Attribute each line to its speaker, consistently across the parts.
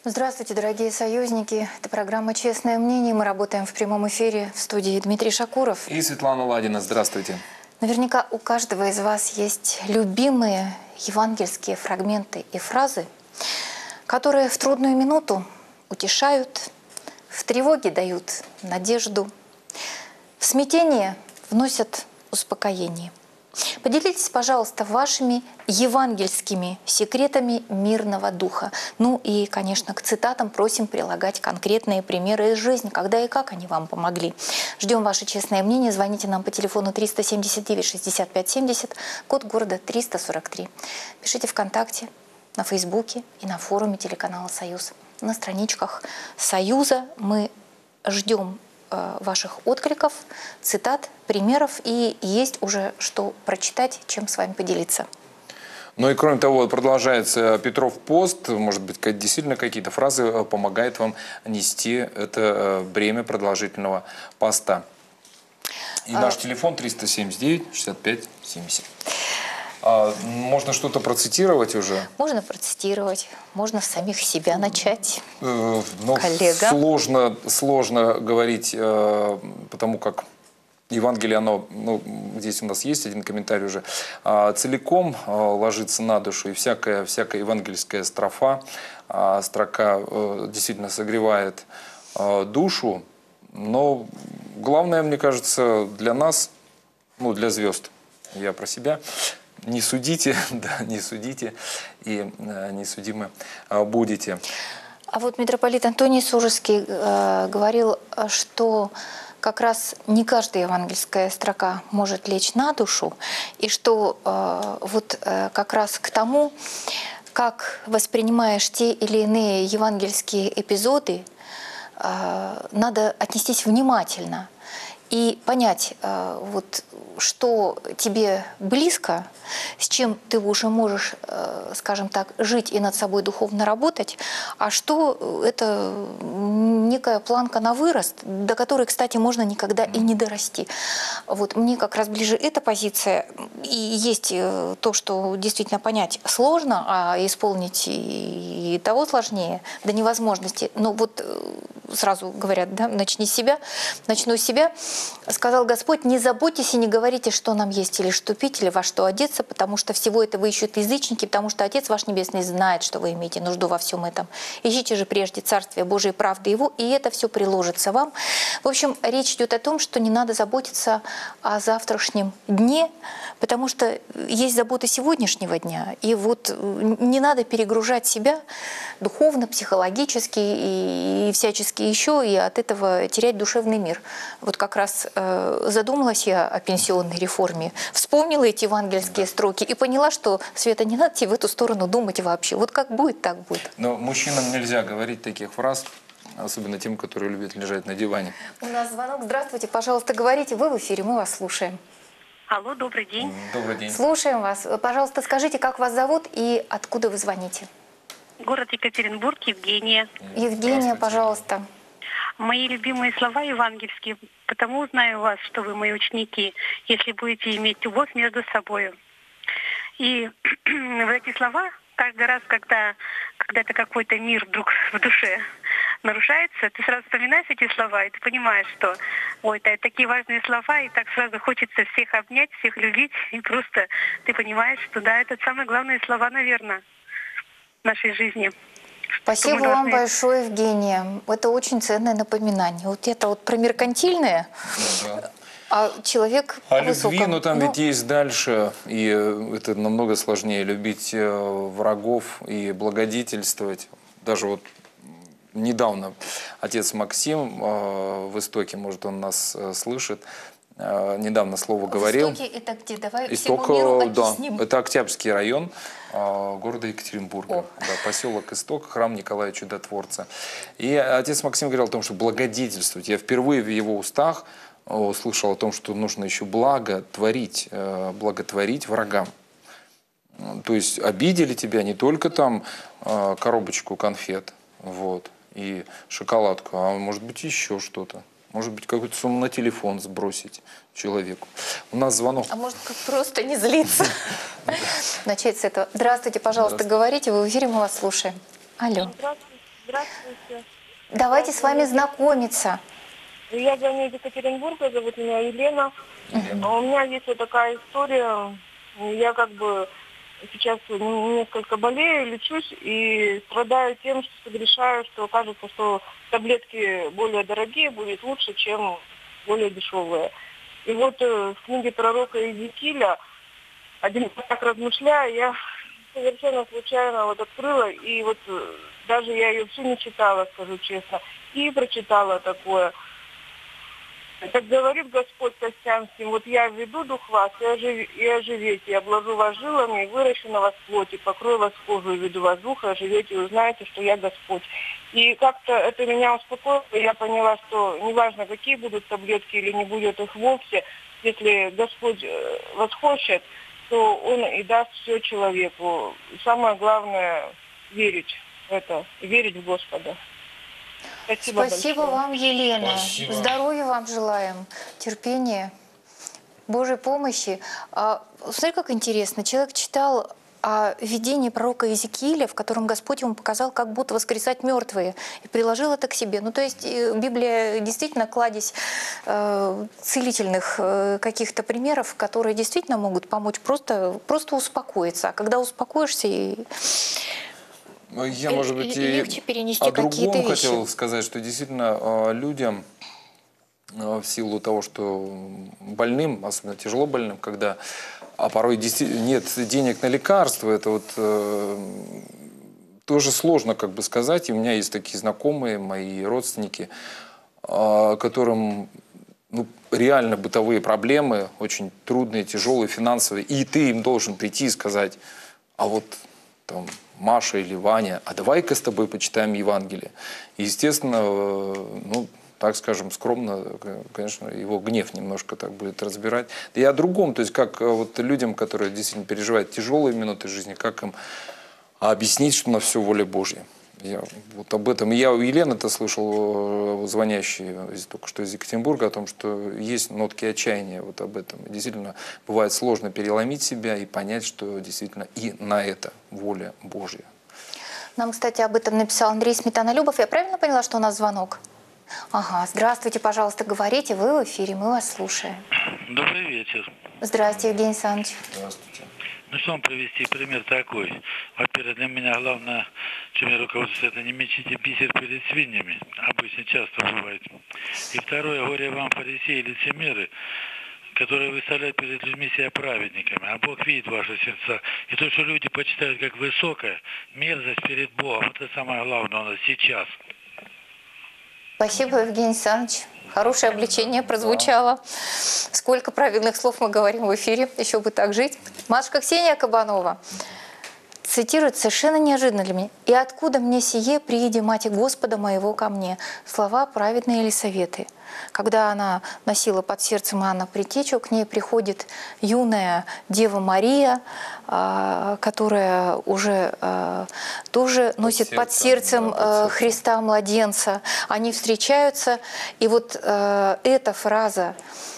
Speaker 1: Здравствуйте, дорогие союзники. Это программа «Честное мнение». Мы работаем в прямом эфире в студии Дмитрий Шакуров.
Speaker 2: И Светлана Ладина. Здравствуйте.
Speaker 1: Наверняка у каждого из вас есть любимые евангельские фрагменты и фразы, которые в трудную минуту утешают, в тревоге дают надежду, в смятении вносят успокоение. Поделитесь, пожалуйста, вашими евангельскими секретами мирного духа. Ну и, конечно, к цитатам просим прилагать конкретные примеры из жизни, когда и как они вам помогли. Ждем ваше честное мнение. Звоните нам по телефону 379-65-70, код города 343. Пишите ВКонтакте, на Фейсбуке и на форуме телеканала «Союз». На страничках «Союза» мы ждем ваших откликов, цитат, примеров, и есть уже что прочитать, чем с вами поделиться.
Speaker 2: Ну и кроме того, продолжается Петров пост, может быть, действительно какие-то фразы помогают вам нести это бремя продолжительного поста. И наш телефон 379-65-70. Можно что-то процитировать уже?
Speaker 1: Можно процитировать, можно с самих себя начать.
Speaker 2: Коллега. Сложно говорить, потому как Евангелие, оно, здесь у нас есть один комментарий уже, целиком ложится на душу, и всякая евангельская строка действительно согревает душу, но главное, мне кажется, для нас, для звезд, я про себя, не судите, да, не судите, и не судимы будете.
Speaker 1: А вот митрополит Антоний Сужеский говорил, что как раз не каждая евангельская строка может лечь на душу, и что как раз к тому, как воспринимаешь те или иные евангельские эпизоды, надо отнестись внимательно и понять, что тебе близко, с чем ты уже можешь, скажем так, жить и над собой духовно работать, а что это некая планка на вырост, до которой, кстати, можно никогда и не дорасти. Вот мне как раз ближе эта позиция. И есть то, что действительно понять сложно, а исполнить и того сложнее, до невозможности. Но вот сразу говорят, да, начни с себя, начну с себя. Сказал Господь: не заботьтесь и не говорите, что нам есть или что пить, или во что одеться, потому что всего этого ищут язычники, потому что Отец ваш Небесный знает, что вы имеете нужду во всем этом. Ищите же прежде Царствие Божие и правды Его, и это все приложится вам. В общем, речь идет о том, что не надо заботиться о завтрашнем дне, потому что есть заботы сегодняшнего дня, и вот не надо перегружать себя духовно, психологически и всячески еще, и от этого терять душевный мир. Вот как раз задумалась я о пенсионной реформе, вспомнила эти евангельские строки и поняла, что, Света, не надо тебе в эту сторону думать вообще. Вот как будет, так будет.
Speaker 2: Но мужчинам нельзя говорить таких фраз, особенно тем, которые любят лежать на диване.
Speaker 1: У нас звонок. Здравствуйте, пожалуйста, говорите. Вы в эфире, мы вас слушаем.
Speaker 3: Алло, добрый день.
Speaker 2: Добрый день.
Speaker 1: Слушаем вас. Пожалуйста, скажите, как вас зовут и откуда вы звоните?
Speaker 3: Город Екатеринбург, Евгения.
Speaker 1: Евгения, пожалуйста.
Speaker 3: Мои любимые слова евангельские, потому узнаю вас, что вы мои ученики, если будете иметь любовь между собой. И в эти слова каждый раз, когда это какой-то мир вдруг в душе нарушается, ты сразу вспоминаешь эти слова, и ты понимаешь, что это такие важные слова, и так сразу хочется всех обнять, всех любить, и просто ты понимаешь, что да, это самые главные слова, наверное, в нашей жизни.
Speaker 1: Спасибо вам большое, Евгения. Это очень ценное напоминание. Вот это вот про меркантильное, а человек
Speaker 2: о любви, там ведь есть дальше, и это намного сложнее любить врагов и благодетельствовать. Даже вот недавно отец Максим в Истоке, может, он нас слышит, недавно слово говорил.
Speaker 1: Истоки это где? Давай
Speaker 2: Исток,
Speaker 1: всему миру объясним.
Speaker 2: Да, это Октябрьский район города Екатеринбурга. Да, поселок Исток, храм Николая Чудотворца. И отец Максим говорил о том, что благодетельствовать. Я впервые в его устах услышал о том, что нужно еще благотворить врагам. То есть обидели тебя не только там коробочку конфет, и шоколадку, а может быть еще что-то. Может быть, какую-то сумму на телефон сбросить человеку. У нас звонок.
Speaker 1: А может, просто не злиться. Начать с этого. Здравствуйте, пожалуйста, говорите. Вы в эфире, мы вас слушаем. Алло.
Speaker 4: Здравствуйте.
Speaker 1: Давайте с вами знакомиться.
Speaker 4: Я звоню из Екатеринбурга, зовут меня Елена. У меня есть вот такая история. Я как бы сейчас несколько болею, лечусь и страдаю тем, что согрешаю, что кажется, что таблетки более дорогие будет лучше, чем более дешевые. И вот в книге пророка Иезекииля, один раз так размышляя, я совершенно случайно вот открыла, и вот даже я ее всю не читала, скажу честно, и прочитала такое. Как говорит Господь Костянским, вот я введу дух вас, и оживете, и обложу вас жилами, и выращу на вас плоть, и покрою вас кожу, и введу вас духа, и оживете, и узнаете, что я Господь. И как-то это меня успокоило, и я поняла, что неважно, какие будут таблетки или не будет их вовсе, если Господь восхочет, то Он и даст все человеку. И самое главное — верить в это, верить в Господа. Спасибо большое.
Speaker 1: Вам, Елена.
Speaker 2: Спасибо.
Speaker 1: Здоровья вам желаем, терпения, Божьей помощи. Смотри, как интересно. Человек читал о видении пророка Иезекииля, в котором Господь ему показал, как будут воскресать мертвые, и приложил это к себе. Ну, то есть Библия действительно кладезь целительных каких-то примеров, которые действительно могут помочь просто успокоиться. А когда успокоишься,
Speaker 2: Я, может быть, и
Speaker 1: легче перенести
Speaker 2: о
Speaker 1: какие-то
Speaker 2: другом
Speaker 1: вещи.
Speaker 2: хотел сказать, что действительно людям в силу того, что больным, особенно тяжело больным, когда порой действительно нет денег на лекарства, это вот тоже сложно как бы сказать. И у меня есть такие знакомые, мои родственники, которым реально бытовые проблемы, очень трудные, тяжелые, финансовые, и ты им должен прийти и сказать, а вот там Маша или Ваня, а давай-ка с тобой почитаем Евангелие. И, естественно, так скажем, скромно, конечно, его гнев немножко так будет разбирать. И о другом, то есть как вот людям, которые действительно переживают тяжелые минуты жизни, как им объяснить, что на все воля Божья. Я вот об этом. Я у Елены-то слышал, звонящий только что из Екатеринбурга, о том, что есть нотки отчаяния вот об этом. И действительно, бывает сложно переломить себя и понять, что действительно и на это воля Божья.
Speaker 1: Нам, кстати, об этом написал Андрей Сметанолюбов. Я правильно поняла, что у нас звонок? Ага, здравствуйте, пожалуйста, говорите, вы в эфире, мы вас слушаем.
Speaker 5: Добрый вечер.
Speaker 1: Здравствуйте, Евгений Александрович.
Speaker 2: Здравствуйте.
Speaker 5: Ну, что вам привести пример такой? Во-первых, для меня главное, чем я руководствуюсь, это не мечите бисер перед свиньями. Обычно часто бывает. И второе, горе вам, фарисеи, лицемеры, которые выставляют перед людьми себя праведниками. А Бог видит ваши сердца. И то, что люди почитают как высокое, мерзость перед Богом, это самое главное у нас сейчас.
Speaker 1: Спасибо, Евгений Александрович. Хорошее обличение прозвучало. Сколько правильных слов мы говорим в эфире. Еще бы так жить. Машка Ксения Кабанова цитирует совершенно неожиданно для меня. «И откуда мне сие, прииди Мати Господа моего ко мне?» Слова праведные Елисаветы. Когда она носила под сердцем Иоанна Предтечу, к ней приходит юная Дева Мария, которая уже тоже носит под сердцем Христа младенца. Они встречаются, и вот эта фраза,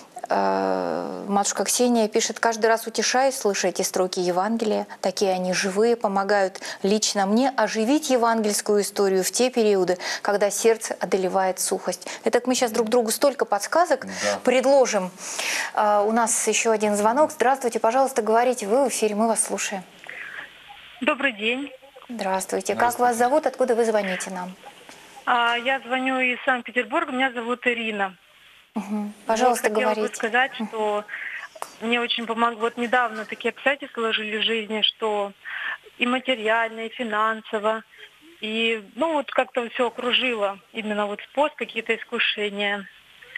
Speaker 1: матушка Ксения пишет: каждый раз утешаюсь, слыша эти строки Евангелия. Такие они живые, помогают лично мне оживить евангельскую историю в те периоды, когда сердце одолевает сухость. Итак, мы сейчас друг другу столько подсказок предложим. У нас еще один звонок. Здравствуйте, пожалуйста, говорите, вы в эфире, мы вас слушаем.
Speaker 3: Добрый день.
Speaker 1: Здравствуйте. Как вас зовут, откуда вы звоните нам?
Speaker 3: Я звоню из Санкт-Петербурга, меня зовут Ирина.
Speaker 1: Пожалуйста,
Speaker 3: хотела
Speaker 1: говорите.
Speaker 3: бы сказать, что мне очень помогло. Вот недавно такие обстоятельства сложились в жизни, что и материально, и финансово, и вот как-то все окружило. Именно вот пост, какие-то искушения.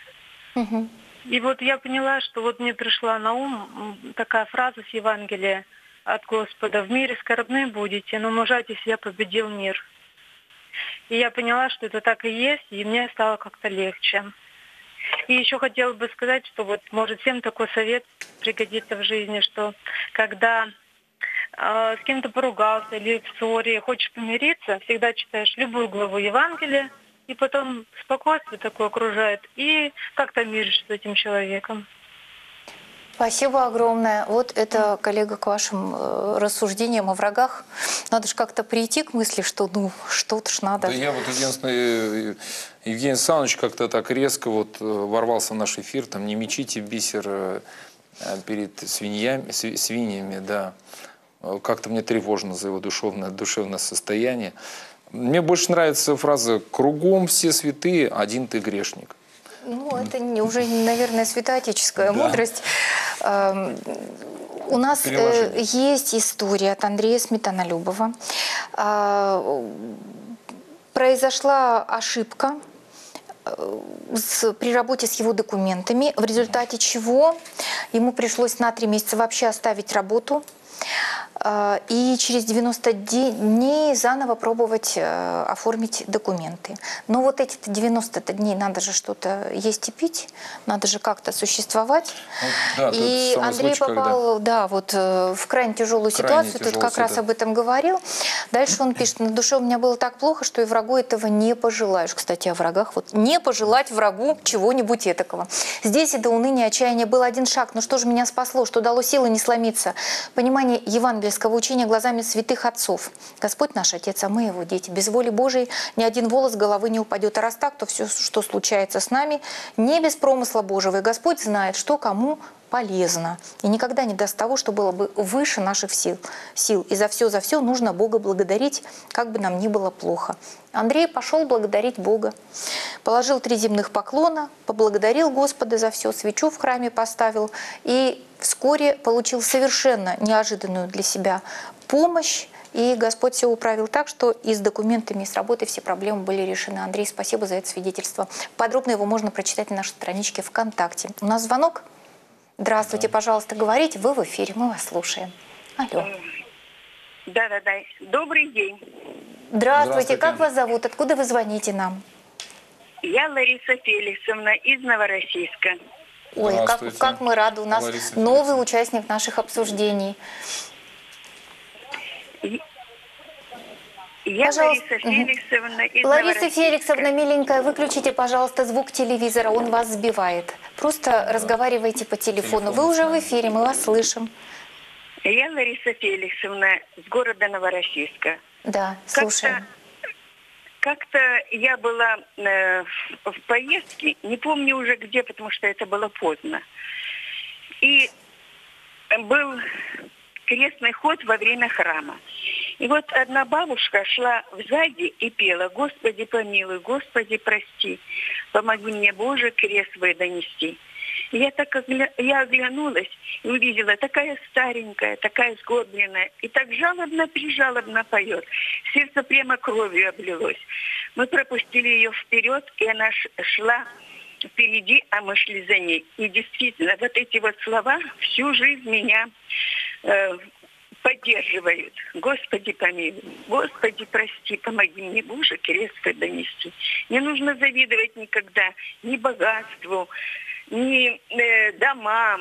Speaker 3: И вот я поняла, что вот мне пришла на ум такая фраза с Евангелия от Господа: «В мире скорбны будете, но мужайтесь, я победил мир». И я поняла, что это так и есть, и мне стало как-то легче. И еще хотела бы сказать, что вот может всем такой совет пригодится в жизни, что когда с кем-то поругался или в ссоре, хочешь помириться, всегда читаешь любую главу Евангелия, и потом спокойствие такое окружает, и как-то миришься с этим человеком.
Speaker 1: Спасибо огромное. Вот это, коллега, к вашим рассуждениям о врагах. Надо же как-то прийти к мысли, что ну что-то ж надо.
Speaker 2: Да я вот единственное, Евгений Александрович как-то так резко вот ворвался в наш эфир, там не мечите бисер перед свиньями, да. Как-то мне тревожно за его душевное состояние. Мне больше нравится фраза «Кругом все святые, один ты грешник».
Speaker 1: Ну, это уже, наверное, святоотеческая мудрость. У нас есть история от Андрея Сметанолюбова. Произошла ошибка при работе с его документами, в результате чего ему пришлось на 3 месяца вообще оставить работу. И через 90 дней заново пробовать оформить документы. Но вот эти 90 дней надо же что-то есть и пить, надо же как-то существовать.
Speaker 2: Ну, да,
Speaker 1: и Андрей
Speaker 2: случай,
Speaker 1: попал вот, в крайне тяжелую ситуацию, тут как раз об этом говорил. Дальше он пишет: на душе у меня было так плохо, что и врагу этого не пожелаешь. Кстати, о врагах. Вот не пожелать врагу чего-нибудь этакого. Здесь и до уныния, отчаяния был один шаг. Ну что же меня спасло, что дало силы не сломиться? Понимание евангельского учения глазами святых отцов. Господь наш Отец, а мы его дети. Без воли Божией ни один волос с головы не упадет. А раз так, то все, что случается с нами, не без промысла Божьего. И Господь знает, что кому полезно. И никогда не даст того, что было бы выше наших сил. И за все нужно Бога благодарить, как бы нам ни было плохо. Андрей пошел благодарить Бога. Положил 3 земных поклона, поблагодарил Господа за все, свечу в храме поставил и вскоре получил совершенно неожиданную для себя помощь. И Господь все управил так, что и с документами, и с работой все проблемы были решены. Андрей, спасибо за это свидетельство. Подробно его можно прочитать на нашей страничке ВКонтакте. У нас звонок. Здравствуйте, пожалуйста, говорите, вы в эфире, мы вас слушаем. Алло.
Speaker 6: Да. Добрый день.
Speaker 1: Здравствуйте, как вас зовут? Откуда вы звоните нам?
Speaker 6: Я Лариса Феликсовна из Новороссийска.
Speaker 1: Ой, как мы рады, у нас новый участник наших обсуждений.
Speaker 6: Я Лариса Феликсовна из
Speaker 1: Лариса Феликсовна, миленькая, выключите, пожалуйста, звук телевизора, он вас сбивает. Просто разговаривайте по телефону. Вы уже в эфире, мы вас слышим.
Speaker 6: Я Лариса Феликсовна с города Новороссийска.
Speaker 1: Да, слушаем.
Speaker 6: Как-то я была в поездке, не помню уже где, потому что это было поздно. И был крестный ход во время храма. И вот одна бабушка шла сзади и пела: «Господи помилуй, Господи прости, помоги мне, Боже, крест свой донести». И я оглянулась и увидела, такая старенькая, такая сгорбленная, и так жалобно-прижалобно поет. Сердце прямо кровью облилось. Мы пропустили ее вперед, и она шла впереди, а мы шли за ней. И действительно, вот эти вот слова всю жизнь меня поддерживают. Господи помилуй, Господи прости, помоги мне, Боже, крест свой донести. Не нужно завидовать никогда ни богатству, ни домам,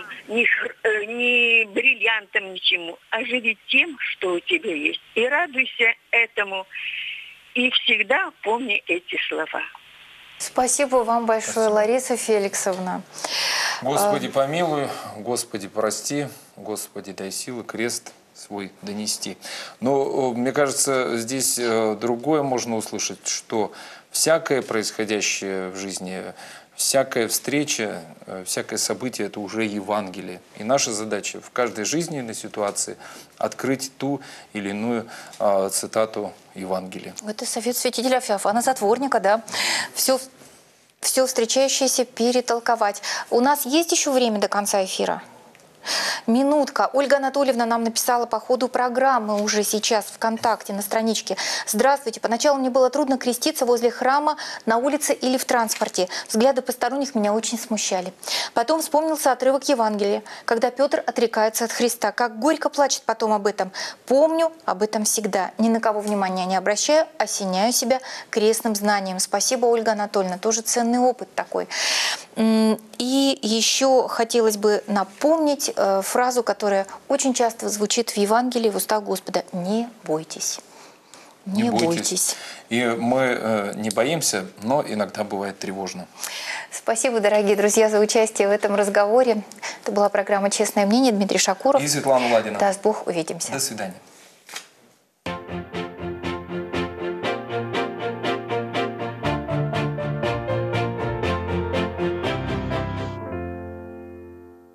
Speaker 6: ни бриллиантам, ничему, а живи тем, что у тебя есть. И радуйся этому, и всегда помни эти слова.
Speaker 1: Спасибо вам большое, Лариса Феликсовна.
Speaker 2: Господи помилуй, Господи прости, Господи дай силы крест свой донести. Но мне кажется, здесь другое можно услышать, что всякое происходящее в жизни, всякая встреча, всякое событие – это уже Евангелие. И наша задача в каждой жизненной ситуации открыть ту или иную цитату Евангелия.
Speaker 1: Это совет святителя Феофана Затворника, да. Все встречающееся перетолковать. У нас есть еще время до конца эфира? Минутка. Ольга Анатольевна нам написала по ходу программы уже сейчас ВКонтакте на страничке. Здравствуйте. Поначалу мне было трудно креститься возле храма, на улице или в транспорте. Взгляды посторонних меня очень смущали. Потом вспомнился отрывок Евангелия, когда Петр отрекается от Христа. Как горько плачет потом об этом. Помню об этом всегда. Ни на кого внимания не обращаю, осеняю себя крестным знанием. Спасибо, Ольга Анатольевна. Тоже ценный опыт такой. И еще хотелось бы напомнить фразу, которая очень часто звучит в Евангелии в устах Господа. Не бойтесь. Не бойтесь.
Speaker 2: И мы не боимся, но иногда бывает тревожно.
Speaker 1: Спасибо, дорогие друзья, за участие в этом разговоре. Это была программа «Честное мнение». Дмитрий Шакуров.
Speaker 2: И Светлана Ладина.
Speaker 1: Даст Бог, увидимся.
Speaker 2: До свидания.